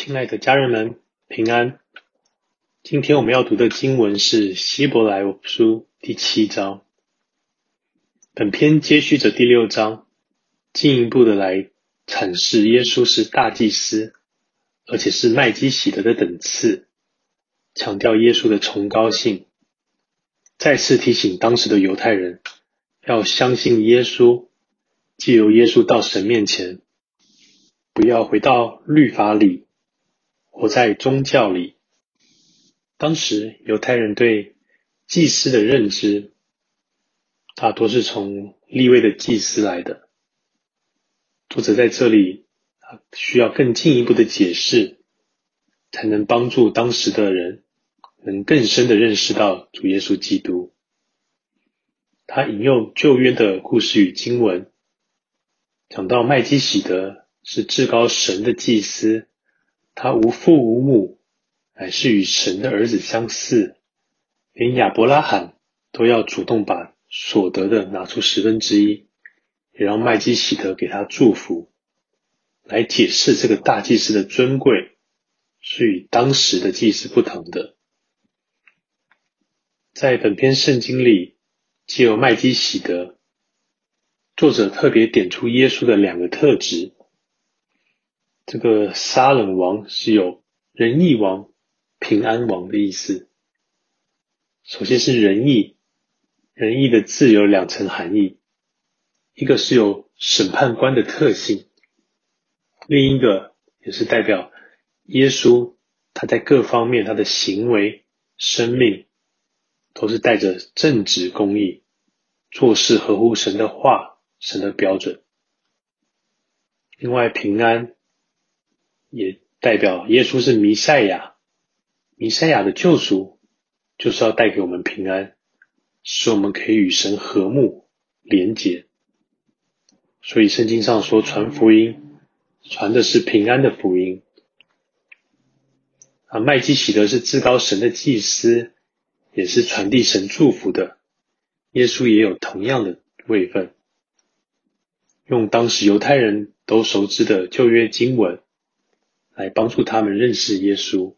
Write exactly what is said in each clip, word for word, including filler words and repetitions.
亲爱的家人们，平安。今天我们要读的经文是希伯来书第七章。本篇接续着第六章，进一步的来阐释耶稣是大祭司，而且是麦基洗德的等次，强调耶稣的崇高性，再次提醒当时的犹太人要相信耶稣，藉由耶稣到神面前，不要回到律法里，活在宗教里。当时犹太人对祭司的认知大多是从利未的祭司来的。作者在这里需要更进一步的解释，才能帮助当时的人能更深的认识到主耶稣基督。他引用旧约的故事与经文，讲到麦基洗德是至高神的祭司，他无父无母，乃是与神的儿子相似，连亚伯拉罕都要主动把所得的拿出十分之一，也让麦基洗德给他祝福，来解释这个大祭司的尊贵是与当时的祭司不同的。在本篇圣经里，藉由麦基洗德，作者特别点出耶稣的两个特质。这个撒冷王是有仁义王、平安王的意思。首先是仁义，仁义的字有两层含义，一个是有审判官的特性，另一个也是代表耶稣他在各方面他的行为、生命都是带着正直公义，做事合乎神的话、神的标准。另外平安也代表耶稣是弥赛亚，弥赛亚的救赎就是要带给我们平安，使我们可以与神和睦连结。所以圣经上说传福音，传的是平安的福音。啊，麦基洗德是至高神的祭司，也是传递神祝福的。耶稣也有同样的位分。用当时犹太人都熟知的旧约经文来帮助他们认识耶稣。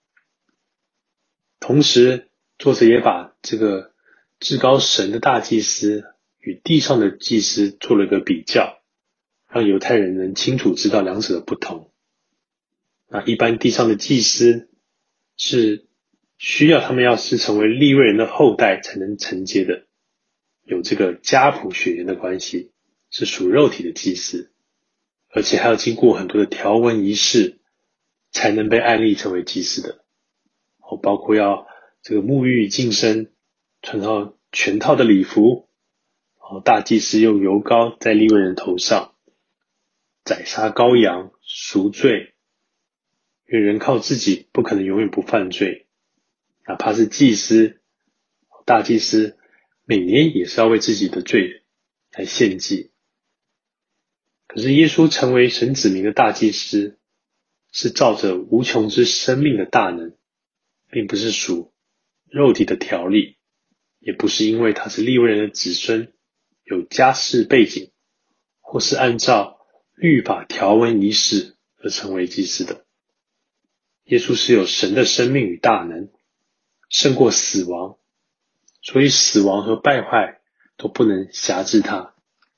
同时作者也把这个至高神的大祭司与地上的祭司做了个比较，让犹太人能清楚知道两者的不同。那一般地上的祭司是需要他们要是成为利未人的后代才能承接的，有这个家谱血缘的关系，是属肉体的祭司，而且还要经过很多的条文仪式才能被按立成为祭司的。包括要这个沐浴净身，穿上全套的礼服，大祭司用油膏在利未人头上，宰杀羔羊赎罪，因为人靠自己不可能永远不犯罪，哪怕是祭司大祭司每年也是要为自己的罪来献祭。可是耶稣成为神子民的大祭司，是照着无穷之生命的大能，并不是属肉体的条例，也不是因为他是利未人的子孙，有家世背景，或是按照律法条文仪式而成为祭司的。耶稣是有神的生命与大能，胜过死亡，所以死亡和败坏都不能辖制他。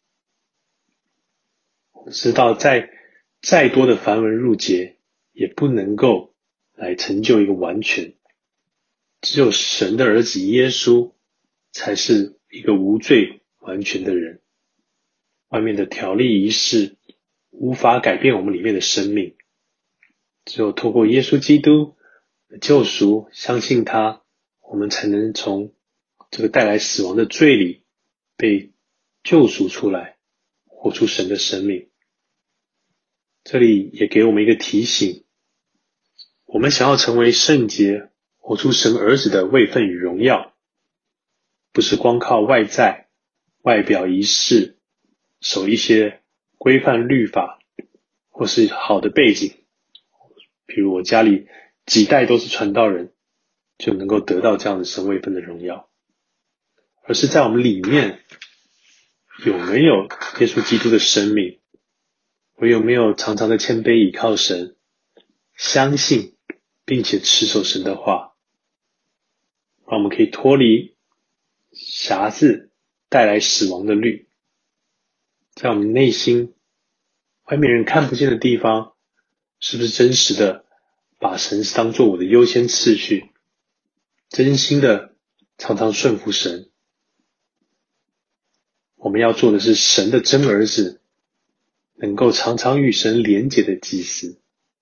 我们知道在再多的繁文缛节也不能够来成就一个完全，只有神的儿子耶稣才是一个无罪完全的人。外面的条例仪式无法改变我们里面的生命，只有透过耶稣基督的救赎，相信他，我们才能从这个带来死亡的罪里被救赎出来，活出神的生命。这里也给我们一个提醒，我们想要成为圣洁，活出神儿子的位分与荣耀，不是光靠外在外表仪式，守一些规范律法，或是好的背景，比如我家里几代都是传道人，就能够得到这样的神位分的荣耀，而是在我们里面有没有耶稣基督的生命，我有没有常常的谦卑倚靠神， 相信并且持守神的话，让我们可以脱离匣子带来死亡的律，在我们内心外面人看不见的地方，是不是真实的把神当作我的优先次序，真心的常常顺服神。我们要做的是神的真儿子，能够常常与神连结的祭司。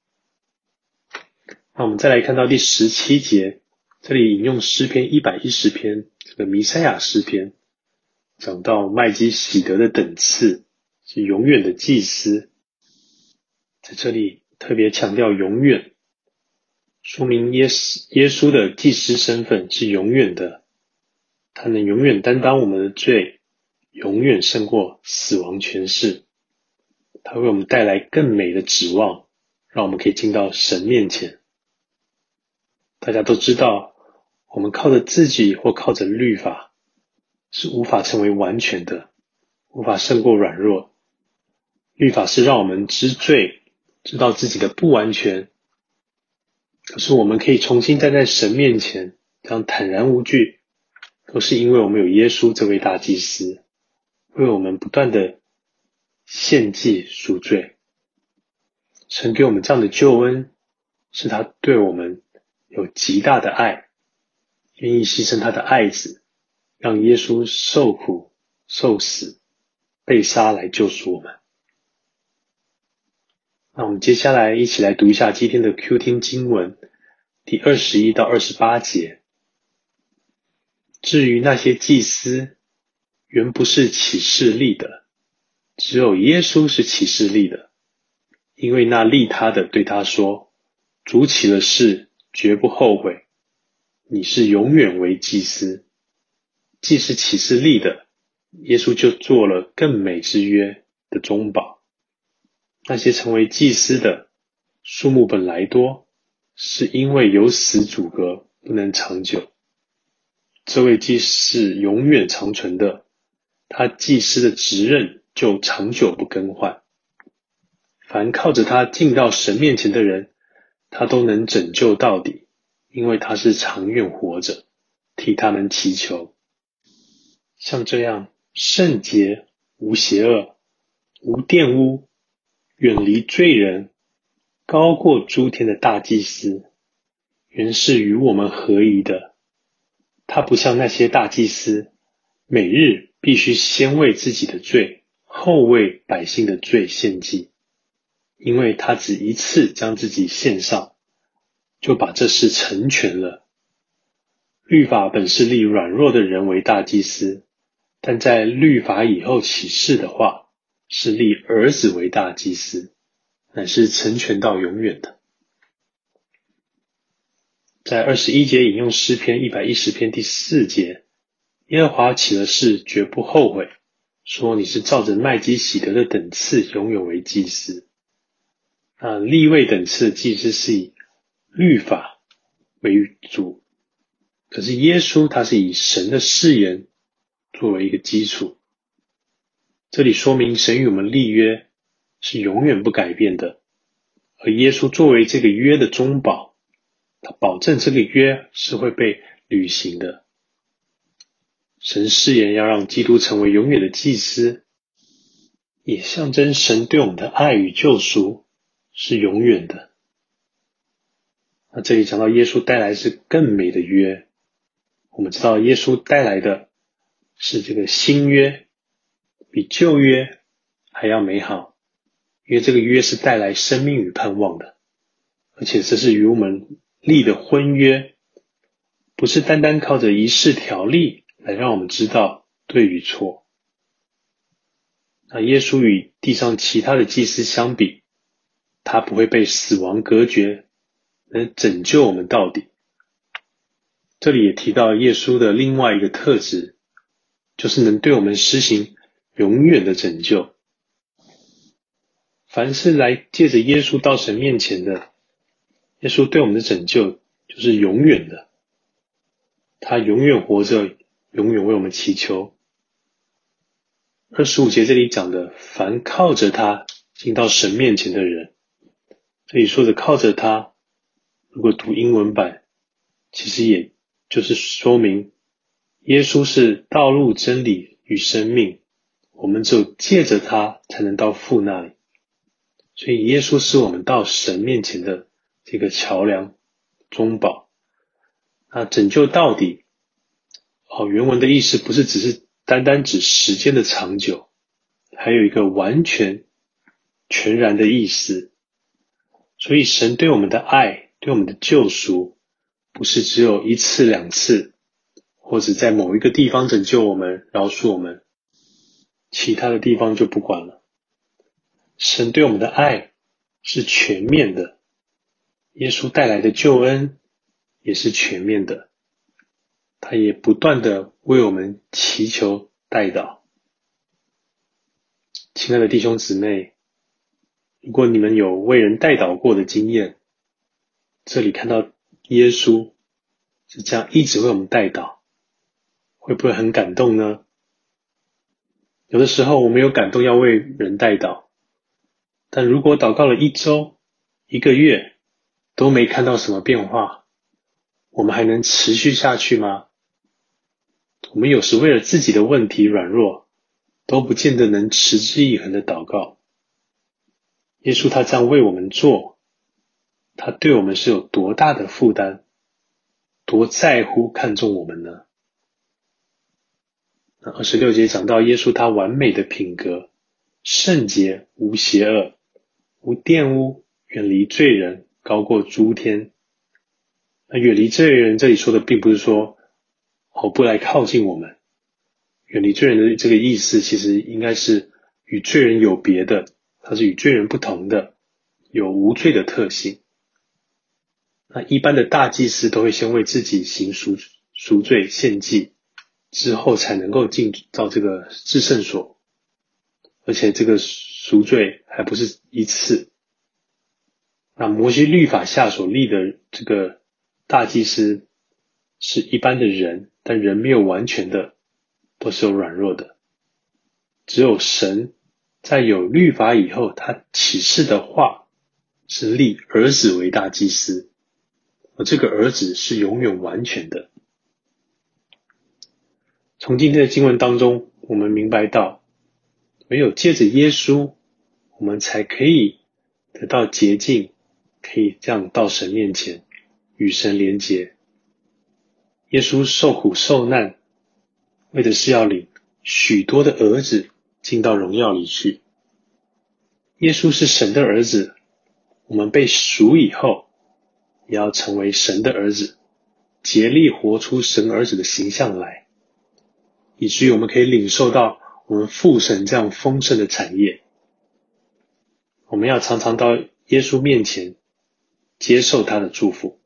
那我们再来看到第十七节，这里引用诗篇一百一十篇，这个弥赛亚诗篇，讲到麦基洗德的等次是永远的祭司，在这里特别强调永远，说明耶稣耶稣的祭司身份是永远的，他能永远担当我们的罪，永远胜过死亡权势，他为我们带来更美的指望，让我们可以进到神面前。大家都知道，我们靠着自己或靠着律法是无法成为完全的，无法胜过软弱。律法是让我们知罪，知道自己的不完全，可是我们可以重新站在神面前，这样坦然无惧，都是因为我们有耶稣这位大祭司，为我们不断的献祭赎罪。神给我们这样的救恩，是他对我们有极大的爱，愿意牺牲他的爱子，让耶稣受苦受死被杀来救赎我们。那我们接下来一起来读一下今天的 Q 听经文，第二十一到二十八节。至于那些祭司，原不是起誓立的，只有耶稣是起誓立的，因为那立他的对他说，主起了誓，绝不后悔，你是永远为祭司。既是起誓立的，耶稣就做了更美之约的中保。那些成为祭司的数目本来多，是因为有死阻隔，不能长久。这位祭司永远长存的，他祭司的职任就长久不更换。凡靠着他进到神面前的人，他都能拯救到底，因为他是长远活着，替他们祈求。像这样圣洁、无邪恶、无玷污、远离罪人、高过诸天的大祭司，原是与我们合宜的。他不像那些大祭司，每日必须先为自己的罪，后为百姓的罪献祭，因为他只一次将自己献上，就把这事成全了。律法本是立软弱的人为大祭司，但在律法以后起誓的话，是立儿子为大祭司，乃是成全到永远的。在二十一节引用诗篇一百一十篇第四节，耶和华起了誓，绝不后悔，说你是照着麦基洗德的等次永远为祭司。那利未等次的祭司是以律法为主，可是耶稣他是以神的誓言作为一个基础。这里说明神与我们立约是永远不改变的，而耶稣作为这个约的中保，他保证这个约是会被履行的。神誓言要让基督成为永远的祭司，也象征神对我们的爱与救赎是永远的。那这里讲到耶稣带来是更美的约，我们知道耶稣带来的是这个新约，比旧约还要美好，因为这个约是带来生命与盼望的，而且这是与我们立的婚约，不是单单靠着仪式条例来让我们知道对与错。那耶稣与地上其他的祭司相比，他不会被死亡隔绝，能拯救我们到底。这里也提到耶稣的另外一个特质，就是能对我们施行永远的拯救。凡是来借着耶稣到神面前的，耶稣对我们的拯救就是永远的，他永远活着，永远为我们祈求。二十五节这里讲的，凡靠着他进到神面前的人， 这里说的靠着他，如果读英文版，其实也就是说明耶稣是道路、真理与生命，我们只有借着他才能到父那里。所以耶稣是我们到神面前的这个桥梁、中保。那拯救到底，哦，原文的意思不是只是单单指时间的长久，还有一个完全、全然的意思。所以神对我们的爱，对我们的救赎，不是只有一次两次，或者在某一个地方拯救我们、饶恕我们，其他的地方就不管了。神对我们的爱是全面的，耶稣带来的救恩也是全面的，他也不断的为我们祈求代祷。亲爱的弟兄姊妹，如果你们有为人代祷过的经验，这里看到耶稣是这样一直为我们代祷，会不会很感动呢？有的时候我们有感动要为人代祷，但如果祷告了一周、一个月都没看到什么变化，我们还能持续下去吗？我们有时为了自己的问题软弱，都不见得能持之以恒的祷告。耶稣他这样为我们做，他对我们是有多大的负担，多在乎看重我们呢？那二十六节讲到耶稣他完美的品格，圣洁无邪恶，无玷污，远离罪人，高过诸天。那远离罪人这里说的并不是说哦不来靠近我们，远离罪人的这个意思其实应该是与罪人有别的，它是与罪人不同的，有无罪的特性。那一般的大祭司都会先为自己行赎赎罪献祭，之后才能够进到这个至圣所，而且这个赎罪还不是一次。那摩西律法下所立的这个大祭司是一般的人，但人没有完全的，都是有软弱的。只有神在有律法以后，他启示的话是立儿子为大祭司，而这个儿子是永远完全的。从今天的经文当中，我们明白到，唯有借着耶稣，我们才可以得到洁净，可以这样到神面前与神连结。耶稣受苦受难，为的是要领许多的儿子进到荣耀里去。耶稣是神的儿子，我们被赎以后，也要成为神的儿子，竭力活出神儿子的形象来，以至于我们可以领受到我们父神这样丰盛的产业。我们要常常到耶稣面前接受他的祝福。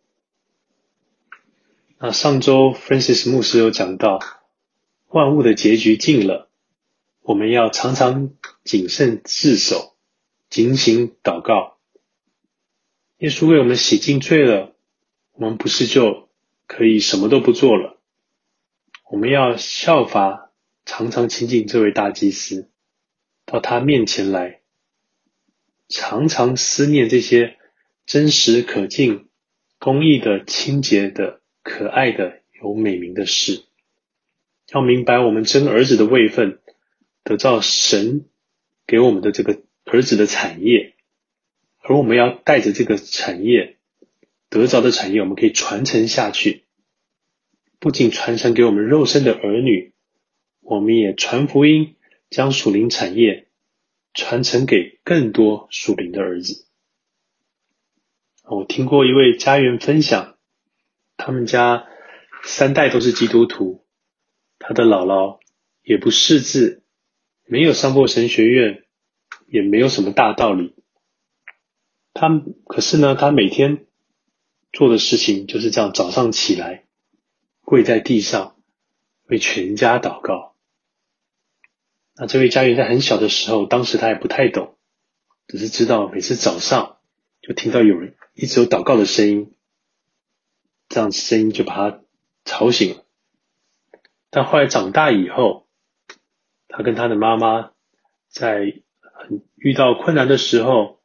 那上周 Francis 牧师有讲到，万物的结局近了，我们要常常谨慎自守，警醒祷告。耶稣为我们洗净罪了，我们不是就可以什么都不做了。我们要效法常常亲近这位大祭司，到他面前来，常常思念这些真实可敬、公义的、清洁的、可爱的、有美名的事。要明白我们真儿子的位分，得到神给我们的这个儿子的产业，而我们要带着这个产业，得着的产业，我们可以传承下去。不仅传承给我们肉身的儿女，我们也传福音，将属灵产业传承给更多属灵的儿子。我听过一位家员分享，他们家三代都是基督徒，他的姥姥也不识字，没有上过神学院，也没有什么大道理。他可是呢，他每天做的事情就是这样，早上起来跪在地上为全家祷告。那这位家员在很小的时候，当时他也不太懂，只是知道每次早上就听到有人一直有祷告的声音，这样声音就把他吵醒了。但后来长大以后，他跟他的妈妈在遇到困难的时候，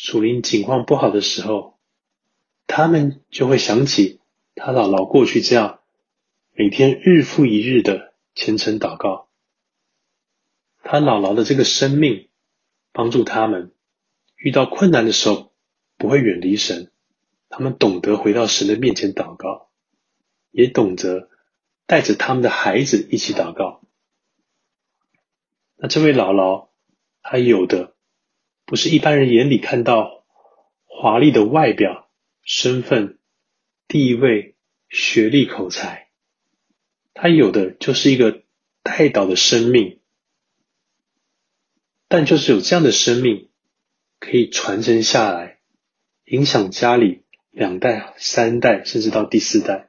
属灵境况不好的时候，他们就会想起他姥姥过去这样每天日复一日的虔诚祷告。他姥姥的这个生命帮助他们遇到困难的时候不会远离神，他们懂得回到神的面前祷告，也懂得带着他们的孩子一起祷告。那这位姥姥，她有的不是一般人眼里看到华丽的外表、身份、地位、学历、口才，她有的就是一个代祷的生命。但就是有这样的生命可以传承下来，影响家里两代、三代，甚至到第四代。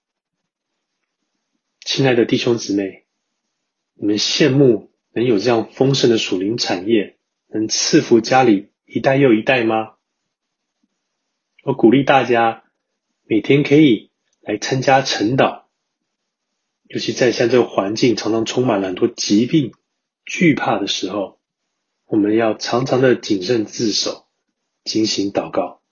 亲爱的弟兄姊妹，你们羡慕能有这样丰盛的属灵产业，能赐福家里一代又一代吗？我鼓励大家每天可以来参加晨祷，尤其在像这个环境常常充满了很多疾病、惧怕的时候，我们要常常的谨慎自守，进行祷告。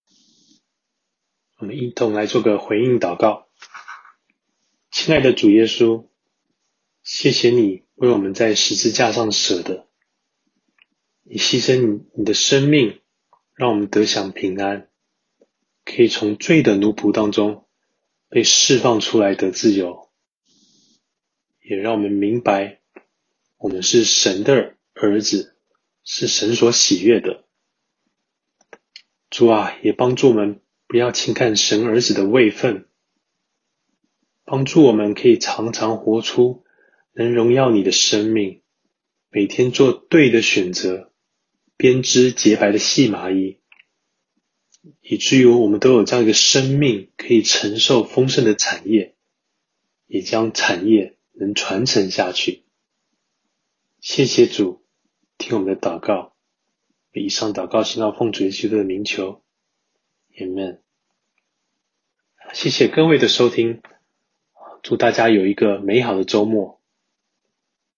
我们一同来做个回应祷告。亲爱的主耶稣，谢谢你为我们在十字架上舍的，你牺牲你你的生命，让我们得享平安，可以从罪的奴仆当中被释放出来的自由，也让我们明白我们是神的儿子，是神所喜悦的。主啊，也帮助我们不要轻看神儿子的位分，帮助我们可以常常活出能荣耀你的生命，每天做对的选择，编织洁白的细麻衣，以至于我们都有这样一个生命可以承受丰盛的产业，也将产业能传承下去。谢谢主，听我们的祷告。以上祷告是要奉主耶稣的名求。Amen。谢谢各位的收听，祝大家有一个美好的周末。